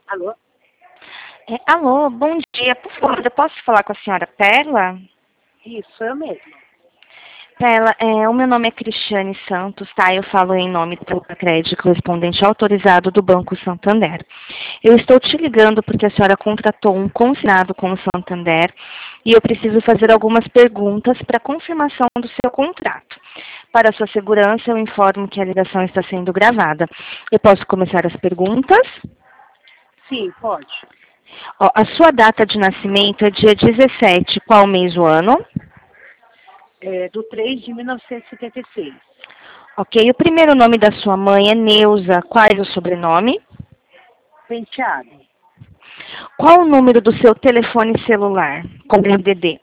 Alô? Alô, bom dia. Por favor, eu posso falar com a senhora Perla? Isso, eu mesma. Perla, o meu nome é Cristiane Santos, tá? Eu falo em nome do crédito correspondente autorizado do Banco Santander. Eu estou te ligando porque a senhora contratou um consignado com o Santander e eu preciso fazer algumas perguntas para confirmação do seu contrato. Para sua segurança, eu informo que a ligação está sendo gravada. Eu posso começar as perguntas? Sim, pode. Ó, a sua data de nascimento é dia 17, qual mês do ano? É do 3 de 1976. Ok, o primeiro nome da sua mãe é Neuza, qual é o sobrenome? Penteado. Qual o número do seu telefone celular com DDD?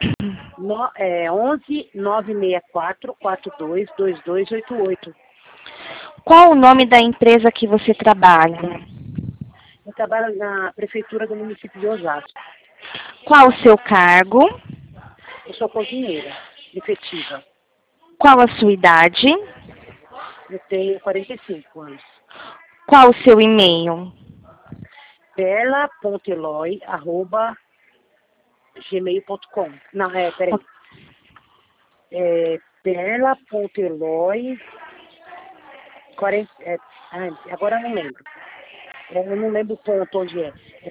11 964 42 2288. Qual o nome da empresa que você trabalha? Eu trabalho na prefeitura do município de Osasco. Qual o seu cargo? Eu sou cozinheira, efetiva. Qual a sua idade? Eu tenho 45 anos. Qual o seu e-mail? perla.eloy@gmail.com. Não, peraí. Perla.eloy. Agora eu não lembro. Eu não lembro o ponto onde é. É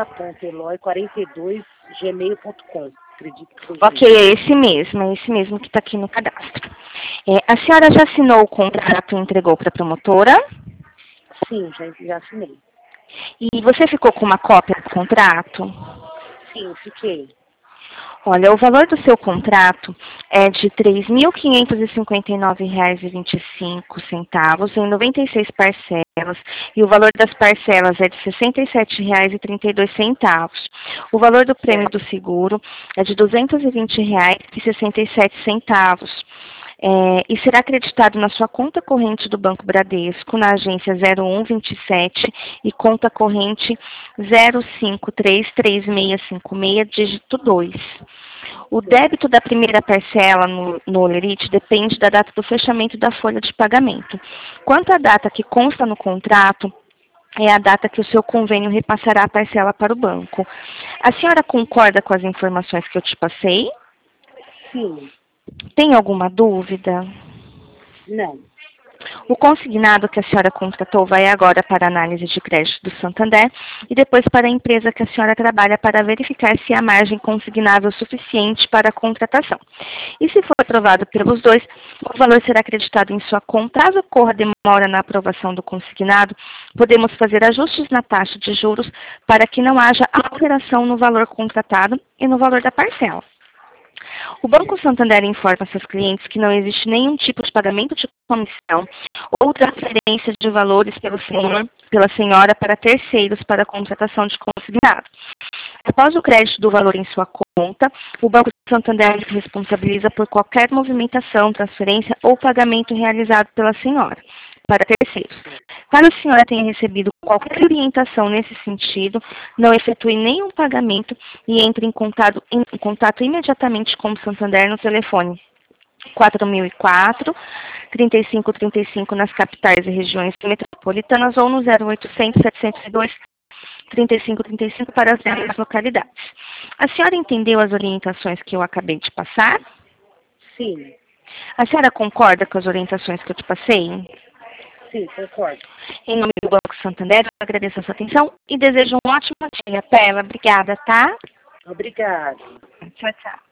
perla.eloy42gmail.com. Acredito que seja Ok, é esse mesmo que está aqui no cadastro. A senhora já assinou o contrato e entregou para a promotora? isso. Sim, já assinei. E você ficou com uma cópia do contrato? Sim, fiquei. Olha, o valor do seu contrato é de R$ 3.559,25 em 96 parcelas, e o valor das parcelas é de R$ 67,32. O valor do prêmio do seguro é de R$ 220,67. E será acreditado na sua conta corrente do Banco Bradesco, na agência 0127 e conta corrente 0533656, dígito 2. O débito da primeira parcela no Olerite depende da data do fechamento da folha de pagamento. Quanto à data que consta no contrato, é a data que o seu convênio repassará a parcela para o banco. A senhora concorda com as informações que eu te passei? Sim. Tem alguma dúvida? Não. O consignado que a senhora contratou vai agora para a análise de crédito do Santander e depois para a empresa que a senhora trabalha para verificar se há margem consignável suficiente para a contratação. E se for aprovado pelos dois, o valor será acreditado em sua conta. Caso ocorra demora na aprovação do consignado, podemos fazer ajustes na taxa de juros para que não haja alteração no valor contratado e no valor da parcela. O Banco Santander informa seus clientes que não existe nenhum tipo de pagamento de comissão ou transferência de valores pela senhora para terceiros para a contratação de consignado. Após o crédito do valor em sua conta, o Banco Santander se responsabiliza por qualquer movimentação, transferência ou pagamento realizado pela senhora para terceiros. Caso a senhora tenha recebido qualquer orientação nesse sentido, não efetue nenhum pagamento e entre em contato imediatamente com o Santander no telefone 4004 3535 nas capitais e regiões metropolitanas ou no 0800 702 3535 para as demais localidades. A senhora entendeu as orientações que eu acabei de passar? Sim. A senhora concorda com as orientações que eu te passei? Sim, concordo. Em nome do Banco Santander, eu agradeço a sua atenção e desejo um ótimo dia. Pela, obrigada, tá? Obrigada. Tchau, tchau.